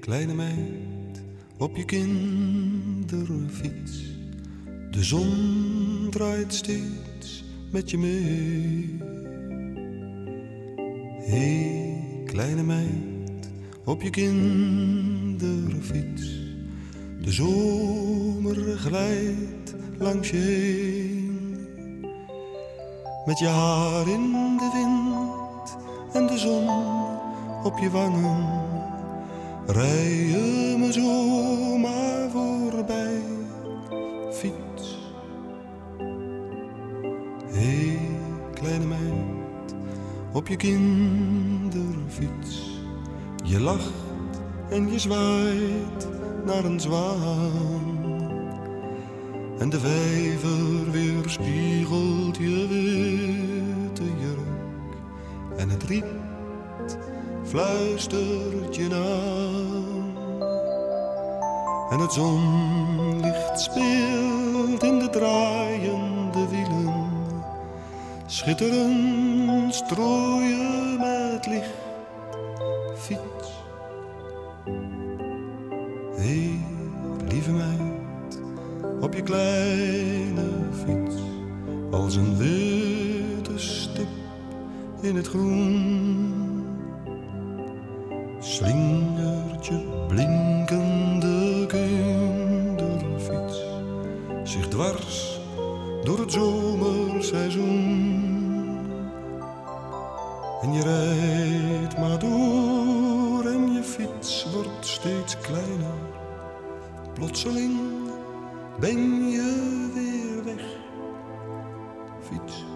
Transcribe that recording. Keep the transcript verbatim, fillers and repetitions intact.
kleine meid op je kinderfiets. De zon draait steeds met je mee. Hé, kleine meid op je kinderfiets. De zomer glijdt langs je heen. Met je haar in de wind en de zon op je wangen. Rij je me zomaar voorbij, fiets. Hé, kleine meid, op je kinderfiets. Je lacht en je zwaait naar een zwaan. En de vijver weerspiegelt je witte jurk. En het riet fluistert je aan. En het zonlicht speelt in de draaiende wielen. Schitterend strooien met licht, fiets. Hé, lieve meid, op je kleine fiets. Als een witte stip in het groen. Slingert je blinkende kinderfiets zich dwars door het zomerseizoen. En je rijdt maar door en je fiets wordt steeds kleiner. Plotseling ben je weer weg, fiets.